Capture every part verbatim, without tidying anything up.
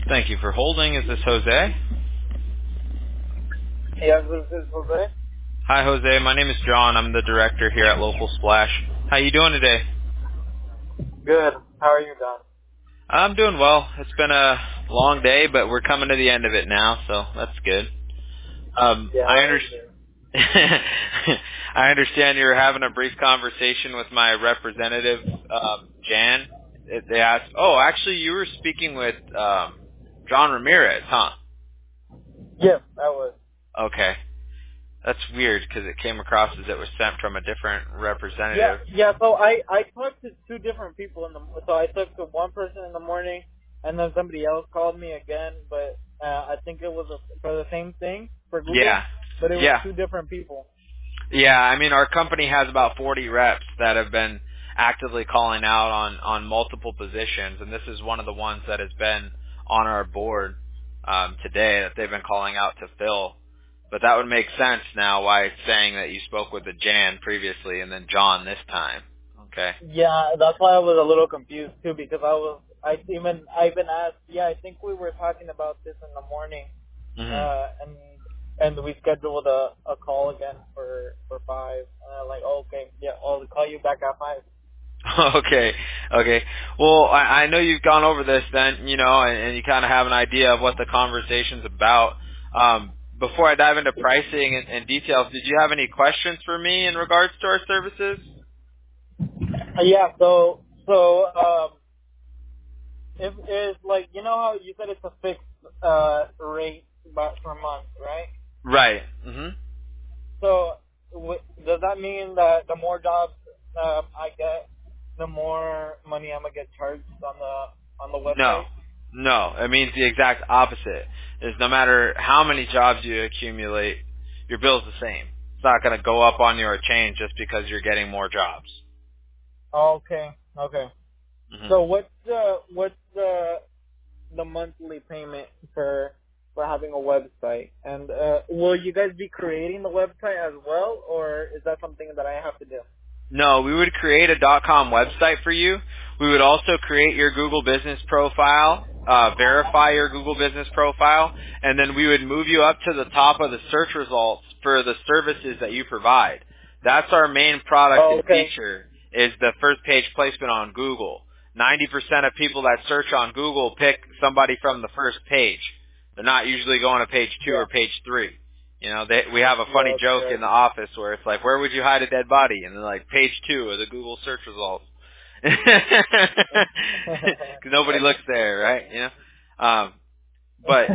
Thank you for holding. Is this Jose? Yes, this is Jose. Hi, Jose. My name is John. I'm the director here at Local Splash. How you doing today? Good. How are you, Don? I'm doing well. It's been a long day, but we're coming to the end of it now, so that's good. Um, Yeah, I that is understand. good. I understand you were having a brief conversation with my representative, um, Jan. It- They asked, oh, actually, you were speaking with um, John Ramirez, huh? Yes, I was. Okay. That's weird because it came across as it was sent from a different Yeah, representative. yeah. So I I talked to two different people in the. So I talked to one person in the morning, and then somebody else called me again. But uh, I think it was a, for the same thing for Google, Yeah. but it was Yeah. two different people. Yeah, I mean, our company has about forty reps that have been actively calling out on, on multiple positions, and this is one of the ones that has been on our board um, today that they've been calling out to fill. But that would make sense now why it's saying that you spoke with the Jan previously and then John this time. Okay. Yeah, that's why I was a little confused too, because I was I even I even asked. Yeah, I think we were talking about this in the morning, hmm uh, and and we scheduled a, a call again for for five. And I'm like, oh, okay, yeah, I'll call you back at five. Okay, okay. Well, I, I know you've gone over this then, you know, and, and you kind of have an idea of what the conversation's about. Um, before I dive into pricing and, and details, did you have any questions for me in regards to our services? Uh, yeah, so so um, if it's like you know how you said it's a fixed uh rate by, per month, right? Right. hmm So w- does that mean that the more jobs um, I get, the more money I'm gonna get charged on the on the No. website? No. It means the exact opposite. Is no matter how many jobs you accumulate, your bill's the same. It's not going to go up on you or change just because you're getting more jobs. Okay, okay. hmm So what's the what's the the monthly payment for for having a website? And uh, will you guys be creating the website as well, or is that something that I have to do? No, we would create a .com website for you. We would also create your Google Business profile, uh, verify your Google Business profile, and then we would move you up to the top of the search results for the services that you provide. That's our main product Oh, and okay. feature is the first page placement on Google. ninety percent of people that search on Google pick somebody from the first page. They're not usually going to page two Yeah. or page three. You know, they, we have a funny Right. joke in Right. the office where it's like, where would you hide a dead body? And they're like, page two of the Google search results. Because nobody looks there, right? You know? Um, but,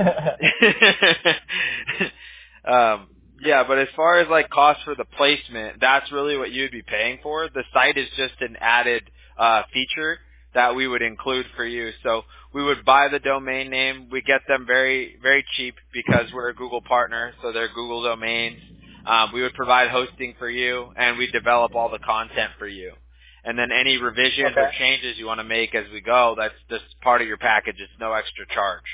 um, yeah, but as far as like cost for the placement, that's really what you'd be paying for. The site is just an added, uh, feature that we would include for you. So we would buy the domain name. We get them very, very cheap because we're a Google partner, so they're Google domains. Um, we would provide hosting for you, and we develop all the content for you. And then any revisions or Okay. changes you want to make as we go, that's just part of your package. It's no extra charge.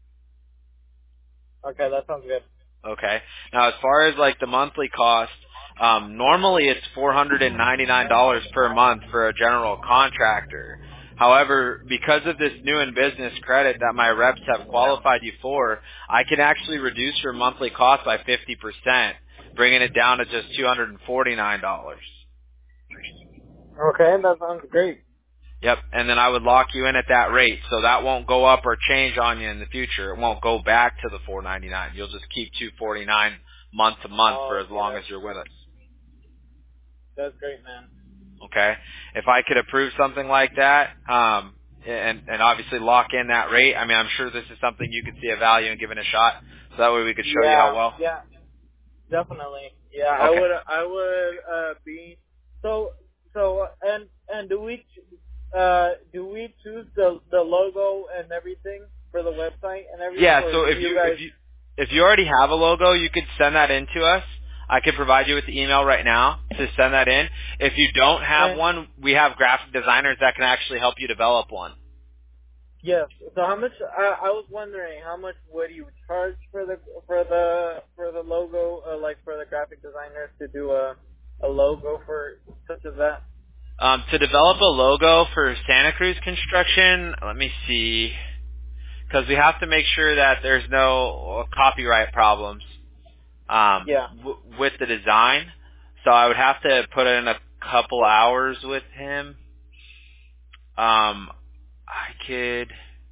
Okay, that sounds good. Okay. Now, as far as like the monthly cost, um, normally it's four hundred ninety-nine dollars per month for a general contractor. However, because of this new in business credit that my reps have qualified you for, I can actually reduce your monthly cost by fifty percent, bringing it down to just two hundred forty-nine dollars. Okay, that sounds great. Yep, and then I would lock you in at that rate, so that won't go up or change on you in the future. It won't go back to the four ninety-nine. You'll just keep two forty-nine month to month for Oh, as okay, long as that's you're with us. that's great, man. Okay, if I could approve something like that, um, and and obviously lock in that rate. I mean, I'm sure this is something you could see a value in giving a shot. So that way we could show you how Yeah, well. yeah, definitely. Yeah, I Okay. would, I would uh, be so, so, and and do we, ch- uh, do we choose the the logo and everything for the website and everything, Yeah, or so do if you you guys? if you if you already have a logo, you could send that in to us. I could provide you with the email right now to send that in. If you don't have And one, we have graphic designers that can actually help you develop one. yes, so how much? I, I was wondering how much would you charge for the for the for the logo, uh, like for the graphic designers to do a a logo for such as that? Um, to develop a logo for Santa Cruz construction, let me see. because we have to make sure that there's no copyright problems um, Yeah. w- with the design. So I would have to put in a couple hours with him. Um, I could.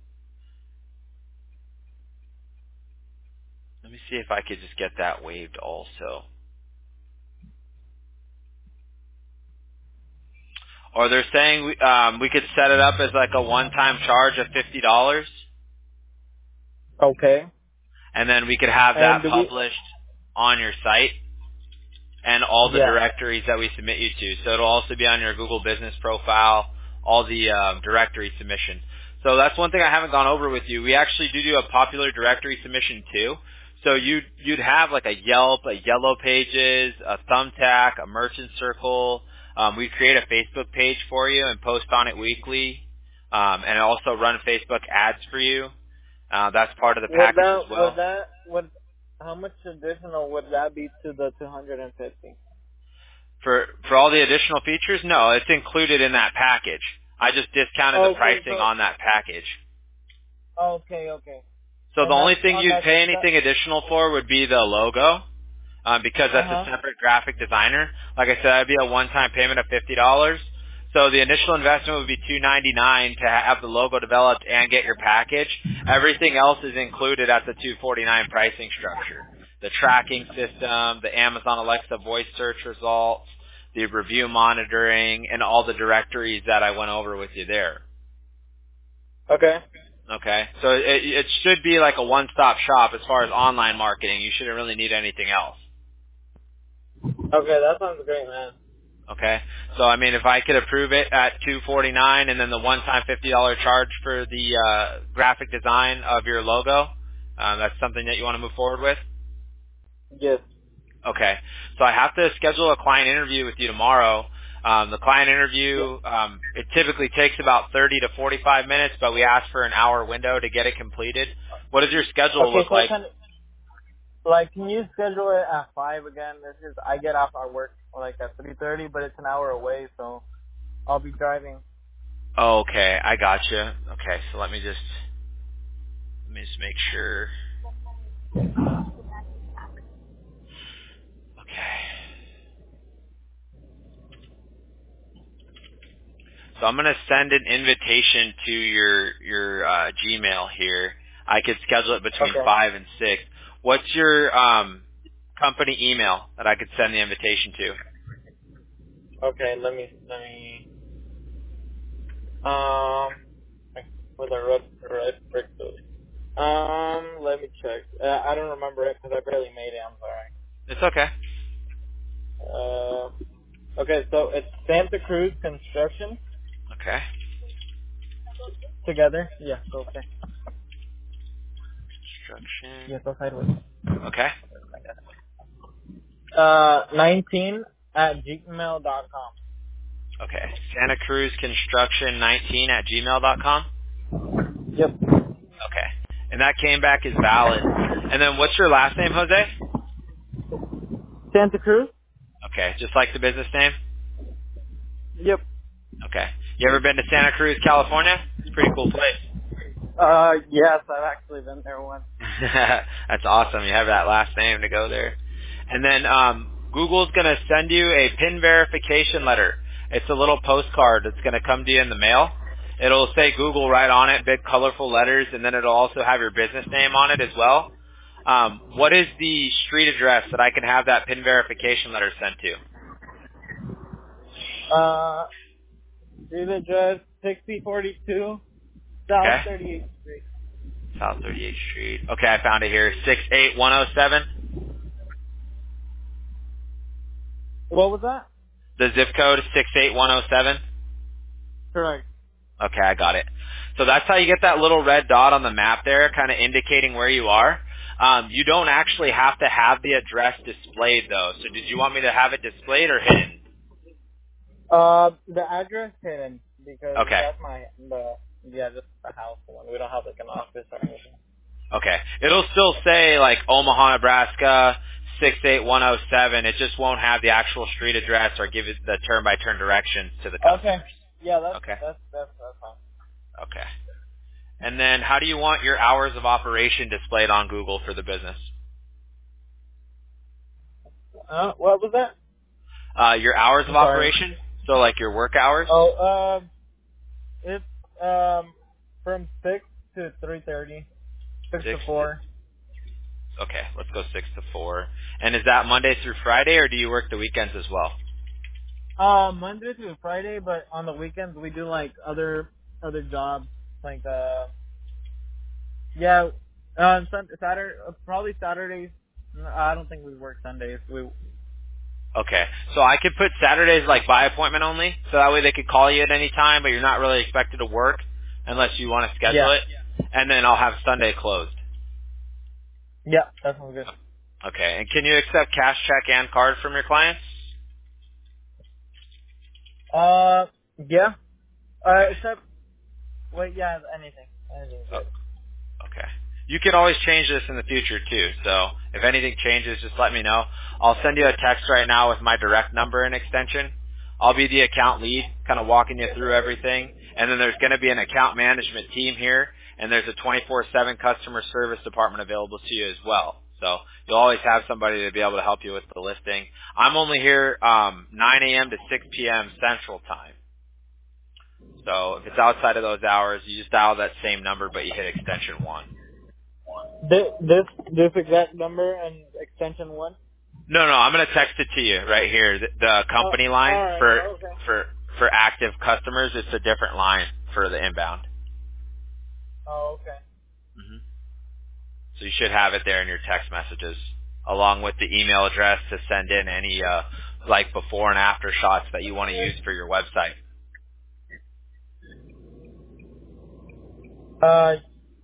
Let me see if I could just get that waived also. Or they're saying we, um, we could set it up as like a one-time charge of fifty dollars, Okay. and then we could have And that do we? published on your site and all the Yeah. directories that we submit you to. So it'll also be on your Google Business profile, all the um, directory submissions. So that's one thing I haven't gone over with you. We actually do do a popular directory submission too. So you'd, you'd have like a Yelp, a Yellow Pages, a Thumbtack, a Merchant Circle. Um, we create a Facebook page for you and post on it weekly, um, and also run Facebook ads for you. Uh, that's part of the Would package that? as Would well. that? Would how much additional would that be to the two hundred and fifty? For for all the additional features, no, it's included in that package. I just discounted the Okay. pricing So. on that package. Okay. Okay. So the And only that's thing on you'd that. pay that anything additional for would be the logo, um, because uh that's a huh. separate graphic designer. Like I said, that'd be a one-time payment of fifty dollars. So the initial investment would be two ninety-nine to have the logo developed and get your package. Everything else is included at the two forty-nine pricing structure. The tracking system, the Amazon Alexa voice search results, the review monitoring, and all the directories that I went over with you there. Okay. Okay, so it, it should be like a one-stop shop as far as online marketing. You shouldn't really need anything else. Okay. That sounds great, man. Okay, so I mean, if I could approve it at two forty-nine, and then the one-time fifty dollars charge for the uh, graphic design of your logo, um, that's something that you want to move forward with. Yes. Okay, so I have to schedule a client interview with you tomorrow. Um, the client interview, um, it typically takes about thirty to forty-five minutes, but we ask for an hour window to get it completed. What does your schedule Okay. look So like? can like can you schedule it at five again? This is I get off our work like at three thirty, but it's an hour away, so I'll be driving. Oh, okay, I gotcha. Okay, so let me just let me just make sure. Okay, so I'm gonna send an invitation to your your uh, Gmail here. I could schedule it between Okay. five and six. What's your um, company email that I could send the invitation to? Okay. Let me let me um with a red red brick code. Um, let me check. Uh, I don't remember it because I barely made it. I'm It's okay. sorry. Uh, okay, so it's Santa Cruz Construction Okay. together. Yeah, go okay. Construction. Yeah, go sideways. Okay. Uh, nineteen at gmail dot com. Okay. Santa Cruz Construction nineteen at gmail dot com. Yep. Okay. And that came back as valid. And then what's your last name, Jose? Santa Cruz. Okay. Just like the business name? Yep. Okay. You ever been to Santa Cruz, California? It's a pretty cool place. Uh, yes, I've actually been there once. That's awesome. You have that last name to go there. And then um, Google's going to send you a PIN verification letter. It's a little postcard that's going to come to you in the mail. It'll say Google right on it, big colorful letters, and then it'll also have your business name on it as well. Um, what is the street address that I can have that PIN verification letter sent to? Uh, street address sixty forty-two South Okay. thirty-eighth Street. South thirty-eighth Street. Okay, I found it here. six eight one oh seven. What was that? The zip code is six eight one oh seven. Correct. Okay, I got it. So that's how you get that little red dot on the map there, kind of indicating where you are. Um, you don't actually have to have the address displayed, though. So did you want me to have it displayed or hidden? Uh, the address hidden because Okay. that's my the yeah just the house one. We don't have like an office or anything. Okay. It'll still say, like, Omaha, Nebraska, six eight one oh seven. It just won't have the actual street address or give it the turn-by-turn directions to the Okay. customers. Yeah, that's Okay. that's that's that's fine. Okay. And then how do you want your hours of operation displayed on Google for the business? Uh, what was that? Uh, your hours I'm of sorry. operation, so like your work hours? Oh, um, it's um from six to three thirty, six Six to four. to, okay, let's go six to four. And is that Monday through Friday, or do you work the weekends as well? Uh, Monday to Friday, but on the weekends we do like other other jobs, like uh, yeah, uh, sun- Saturday, uh, probably Saturdays. No, I don't think we work Sundays. We Okay, so I could put Saturdays like by appointment only, so that way they could call you at any time, but you're not really expected to work unless you want to schedule yeah, it. And then I'll have Sunday closed. yeah, that sounds good. Okay, and can you accept cash, check, and card from your clients? Uh, yeah. Uh, Okay. except wait, yeah, anything, anything's Oh, good. okay. You can always change this in the future too, so if anything changes, just let me know. I'll send you a text right now with my direct number and extension. I'll be the account lead, kind of walking you through everything. And then there's going to be an account management team here, and there's a twenty-four seven customer service department available to you as well. So you'll always have somebody to be able to help you with the listing. I'm only here um, nine a.m. to six p.m. Central Time. So if it's outside of those hours, you just dial that same number, but you hit extension one. This this this exact number and extension one. No, no, I'm gonna text it to you right here. The, the Oh, company all line right. for Okay. for for active customers, it's a different line for the inbound. Oh, okay. hmm So you should have it there in your text messages, along with the email address to send in any uh, like before and after shots that you want to use for your website. Uh,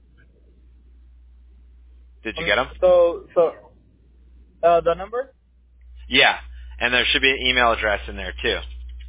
Did you um, get them? so so uh, the number. Yeah, and there should be an email address in there too.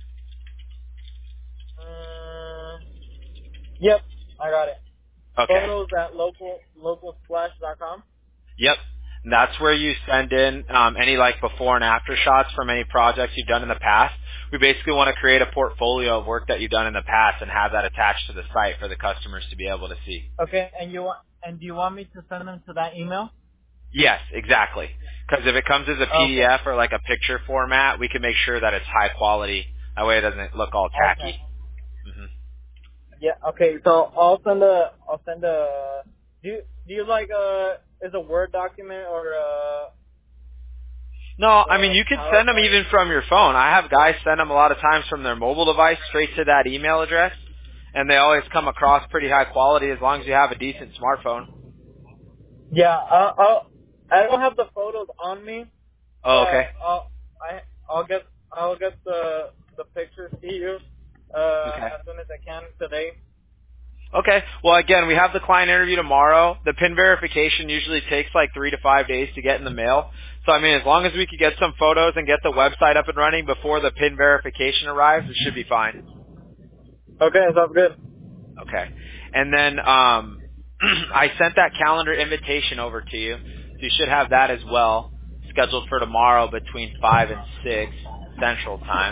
Uh, yep, I got it. Okay. Photos at local localsplash dot com. Yep. And that's where you send in um, any like before and after shots from any projects you've done in the past. We basically want to create a portfolio of work that you've done in the past and have that attached to the site for the customers to be able to see. Okay, and you want and do you want me to send them to that email? Yes, exactly. Because if it comes as a Okay. P D F or like a picture format, we can make sure that it's high quality. That way it doesn't look all Okay. tacky. hmm Yeah. Okay. So I'll send a I'll send a. Do you do you like a is a Word document or a, No, I mean, a you could send them PowerPoint? even from your phone. I have guys send them a lot of times from their mobile device straight to that email address, and they always come across pretty high quality as long as you have a decent smartphone. Yeah. I'll, I'll I don't have the photos on me, Oh, okay. but I'll I I'll get I'll get the the pictures to you uh Okay. as soon as I can today. Okay. Well, again, we have the client interview tomorrow. The PIN verification usually takes like three to five days to get in the mail. So, I mean, as long as we could get some photos and get the website up and running before the PIN verification arrives, it should be fine. Okay, sounds good. Okay. And then um, I sent that calendar invitation over to you. So you should have that as well, scheduled for tomorrow between five and six Central Time.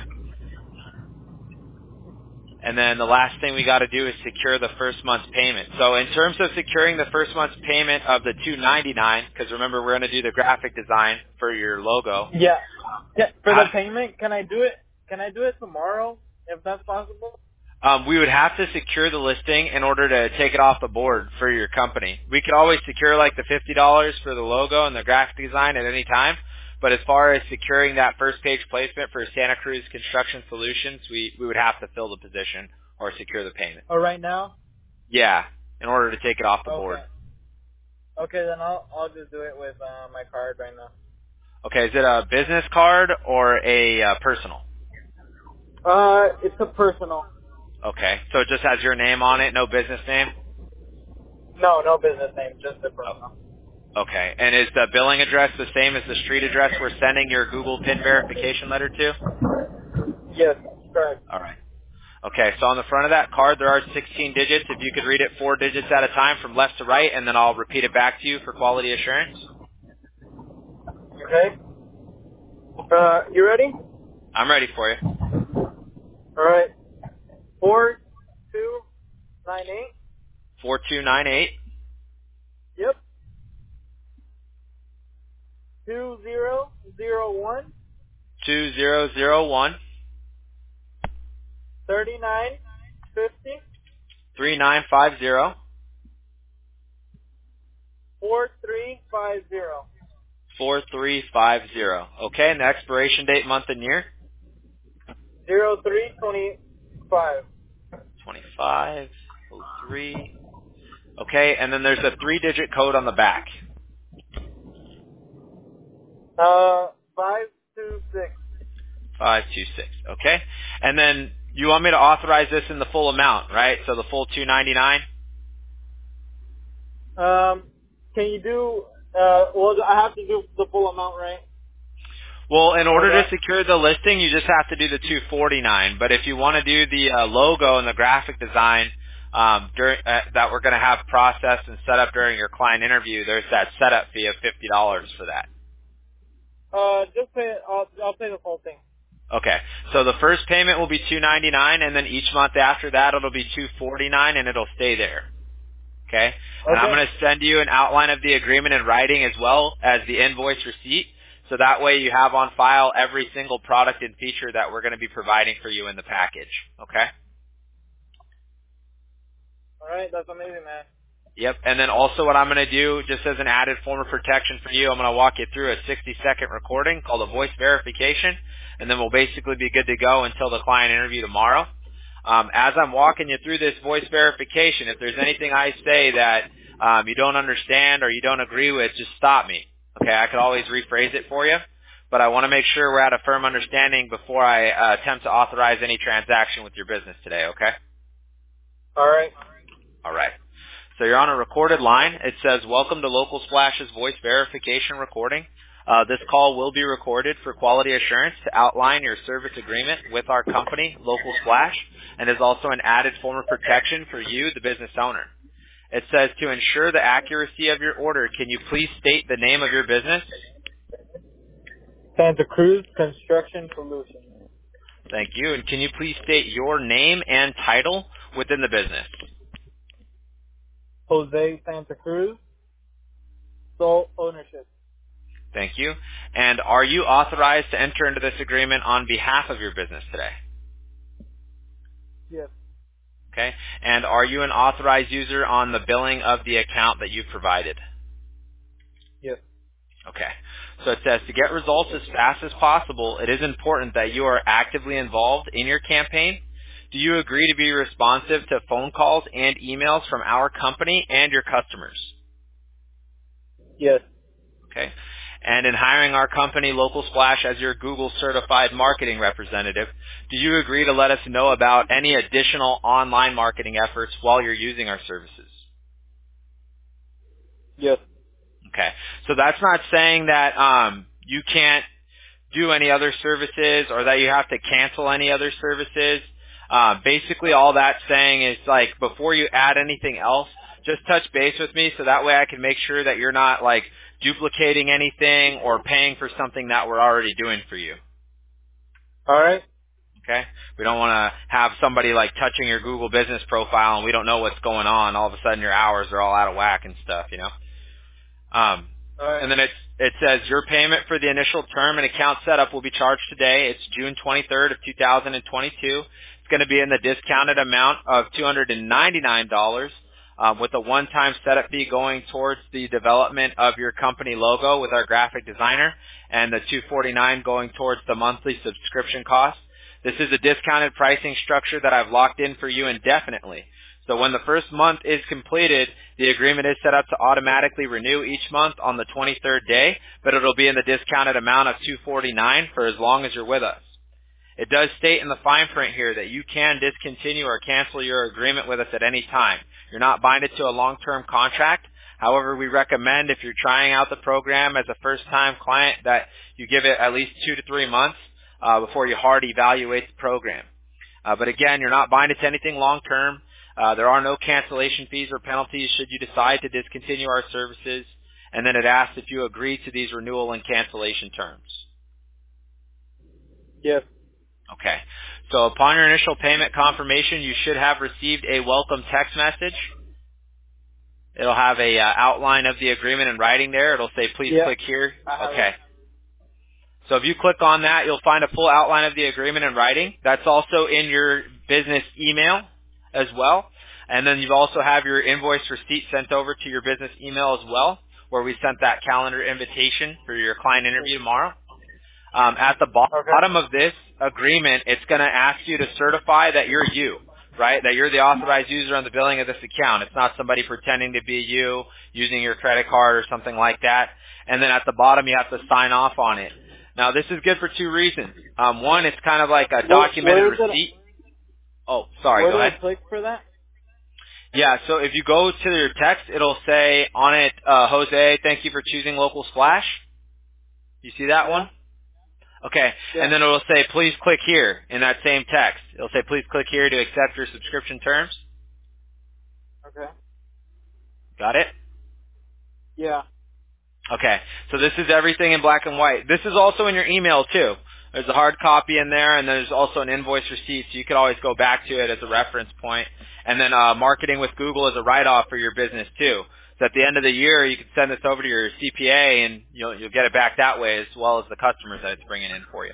And then the last thing we got to do is secure the first month's payment. So in terms of securing the first month's payment of the two ninety-nine, because remember we're going to do the graphic design for your logo. Yeah. Yeah. For the How, payment, can I do it? Can I do it tomorrow if that's possible? um, we would have to secure the listing in order to take it off the board for your company. We could always secure like the fifty dollars for the logo and the graphic design at any time. But as far as securing that first page placement for Santa Cruz Construction Solutions, we, we would have to fill the position or secure the payment. Oh, right now? Yeah, in order to take it off the board. Okay. Okay, then I'll I'll just do it with uh, my card right now. Okay, is it a business card or a uh, personal? Uh, it's a personal. Okay, so it just has your name on it, no business name? No, no business name, just a Oh, personal. okay, and is the billing address the same as the street address we're sending your Google PIN verification letter to? Yes, correct. All right. Okay, so on the front of that card there are sixteen digits. If you could read it four digits at a time from left to right, and then I'll repeat it back to you for quality assurance. Okay. Uh, you ready? I'm ready for you. All right. Four, two, nine, eight, four two nine eight. Yep. Two zero zero one. two zero zero one. Thirty nine fifty. three nine five zero. Four three five zero. four three five zero. Okay, and the expiration date, month, and year? Zero three twenty five. twenty-five oh three. Okay, and then there's a three-digit code on the back. Uh, five two six. five two six. Okay, and then you want me to authorize this in the full amount, right? So the full two ninety-nine. Um, can you do? Uh, well, I have to do the full amount, right? Well, in order Okay. to secure the listing, you just have to do the two forty-nine. But if you want to do the uh, logo and the graphic design um, during, uh, that we're going to have processed and set up during your client interview, there's that setup fee of fifty dollars for that. Uh, just pay. I'll I'll pay the full thing. Okay, so the first payment will be two ninety-nine, and then each month after that it'll be two forty-nine, and it'll stay there. Okay, and I'm Okay. going to send you an outline of the agreement in writing as well as the invoice receipt, so that way you have on file every single product and feature that we're going to be providing for you in the package. Okay. All right. That's amazing, man. Yep, and then also what I'm going to do, just as an added form of protection for you, I'm going to walk you through a sixty second recording called a voice verification, and then we'll basically be good to go until the client interview tomorrow. Um, as I'm walking you through this voice verification, if there's anything I say that um, you don't understand or you don't agree with, just stop me. Okay, I could always rephrase it for you, but I want to make sure we're at a firm understanding before I uh, attempt to authorize any transaction with your business today, okay? All right. All right. So you're on a recorded line. It says, welcome to Local Splash's voice verification recording. Uh, this call will be recorded for quality assurance to outline your service agreement with our company, Local Splash, and is also an added form of protection for you, the business owner. It says, to ensure the accuracy of your order, can you please state the name of your business? Santa Cruz Construction Solutions. Thank you. And can you please state your name and title within the business? Jose Santa Cruz. Sole ownership. Thank you. And are you authorized to enter into this agreement on behalf of your business today? Yes. Okay. And are you an authorized user on the billing of the account that you've provided? Yes. Okay. So it says to get results as fast as possible, it is important that you are actively involved in your campaign. Do you agree to be responsive to phone calls and emails from our company and your customers? Yes. Okay. And in hiring our company, Local Splash, as your Google certified marketing representative, do you agree to let us know about any additional online marketing efforts while you're using our services? Yes. Okay. So that's not saying that um, you can't do any other services or that you have to cancel any other services. Uh, basically, all that's saying is, like, before you add anything else, just touch base with me so that way I can make sure that you're not, like, duplicating anything or paying for something that we're already doing for you. All right. Okay? We don't want to have somebody, like, touching your Google business profile and we don't know what's going on. All of a sudden your hours are all out of whack and stuff, you know? Um, All right. and then it, it says your payment for the initial term and account setup will be charged today. It's June twenty-third of two thousand twenty-two. It's going to be in the discounted amount of two hundred ninety-nine dollars um, with a one-time setup fee going towards the development of your company logo with our graphic designer, and the two hundred forty-nine dollars going towards the monthly subscription cost. This is a discounted pricing structure that I've locked in for you indefinitely. So when the first month is completed, the agreement is set up to automatically renew each month on the twenty-third day, but it'll be in the discounted amount of two hundred forty-nine dollars for as long as you're with us. It does state in the fine print here that you can discontinue or cancel your agreement with us at any time. You're not binded to a long-term contract. However, we recommend if you're trying out the program as a first-time client that you give it at least two to three months uh, before you hard evaluate the program. Uh, but again, you're not binded to anything long-term. Uh, there are no cancellation fees or penalties should you decide to discontinue our services. And then it asks if you agree to these renewal and cancellation terms. Yes. Okay. So upon your initial payment confirmation, you should have received a welcome text message. It'll have a uh, outline of the agreement in writing there. It'll say, please Yeah. click here. I have Okay. it. So if you click on that, you'll find a full outline of the agreement in writing. That's also in your business email as well. And then you also have your invoice receipt sent over to your business email as well, where we sent that calendar invitation for your client interview tomorrow. Um, at the Okay. bottom of this agreement, it's going to ask you to certify that you're you, right? That you're the authorized user on the billing of this account. It's not somebody pretending to be you using your credit card or something like that. And then at the bottom, you have to sign off on it. Now, this is good for two reasons. Um, one, it's kind of like a Where, documented where is it? receipt. Oh, sorry, Where go do I ahead. click for that? Yeah, so if you go to your text, it'll say on it, uh, Jose, thank you for choosing Local Splash. You see that Yeah. one? Okay, Yeah. and then it'll say, please click here in that same text. It'll say, please click here to accept your subscription terms. Okay. Got it? Yeah. Okay, so this is everything in black and white. This is also in your email too. There's a hard copy in there, and there's also an invoice receipt, so you could always go back to it as a reference point. And then uh, marketing with Google is a write-off for your business too. So at the end of the year, you can send this over to your C P A, and you'll you'll get it back that way, as well as the customers that it's bringing in for you.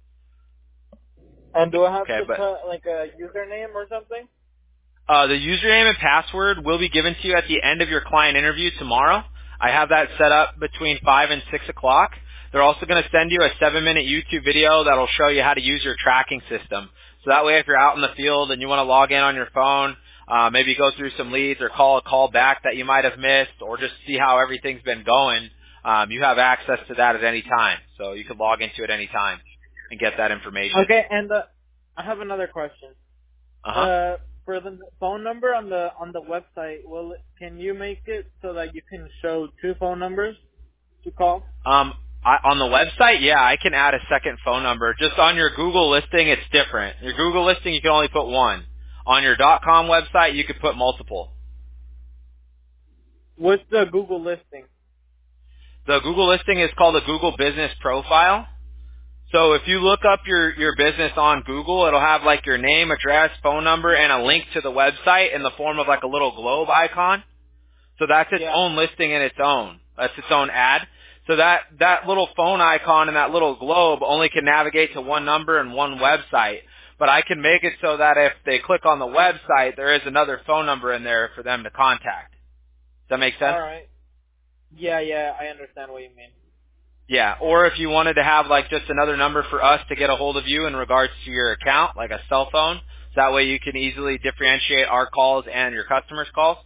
And do I have Okay, to but put like a username or something? Uh, the username and password will be given to you at the end of your client interview tomorrow. I have that set up between five and six o'clock. They're also going to send you a seven-minute YouTube video that will show you how to use your tracking system. So that way if you're out in the field and you want to log in on your phone, uh, maybe go through some leads or call a call back that you might have missed or just see how everything's been going, um, you have access to that at any time. So you can log into it any time and get that information. Okay. And uh, I have another question. Uh-huh. Uh, for the phone number on the on the website, will it, can you make it so that you can show two phone numbers to call? Um, I, on the website, yeah, I can add a second phone number. Just on your Google listing, it's different. Your Google listing, you can only put one. On your .com website, you could put multiple. What's the Google listing? The Google listing is called a Google Business Profile. So if you look up your, your business on Google, it'll have like your name, address, phone number, and a link to the website in the form of like a little globe icon. So that's its Yeah. own listing in its own. That's its own ad. So that, that little phone icon and that little globe only can navigate to one number and one website. But I can make it so that if they click on the website, there is another phone number in there for them to contact. Does that make sense? All right. Yeah, yeah, I understand what you mean. Yeah. Or if you wanted to have like just another number for us to get a hold of you in regards to your account, like a cell phone, so that way you can easily differentiate our calls and your customers' calls.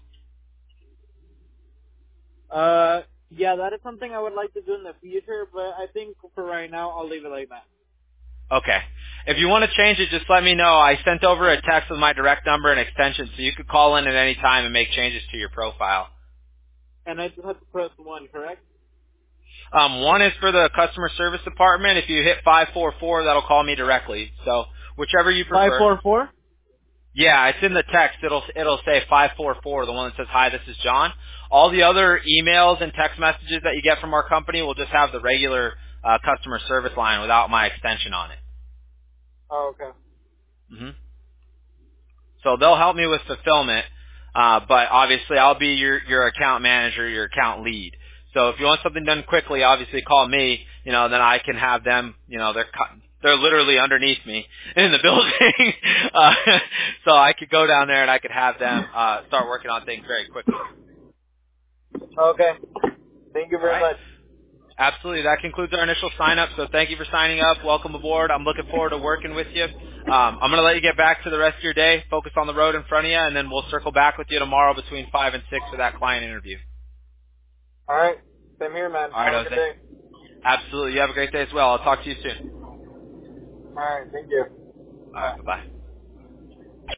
Uh, yeah, that is something I would like to do in the future, but I think for right now, I'll leave it like that. Okay. If you want to change it, just let me know. I sent over a text with my direct number and extension, so you could call in at any time and make changes to your profile. And I just have to press one, correct? Um, one is for the customer service department. If you hit five four four, that'll call me directly. So whichever you Five prefer. four four. Yeah, it's in the text. It'll it'll say five four four, the one that says, hi, this is John. All the other emails and text messages that you get from our company will just have the regular uh, customer service line without my extension on it. Oh, okay. hmm So they'll help me with fulfillment, uh, but obviously I'll be your, your account manager, your account lead. So if you want something done quickly, obviously call me, you know, then I can have them, you know, they're cu- they're literally underneath me in the building. uh, so I could go down there and I could have them uh, start working on things very quickly. Okay. Thank you All very right? much. Absolutely. That concludes our initial sign up. So thank you for signing up. Welcome aboard. I'm looking forward to working with you. Um, I'm going to let you get back to the rest of your day. Focus on the road in front of you, and then we'll circle back with you tomorrow between five and six for that client interview. All right. Same here, man. All right, Have a good Jose. day. Absolutely. You have a great day as well. I'll talk to you soon. All right. Thank you. All Bye. right. Bye-bye.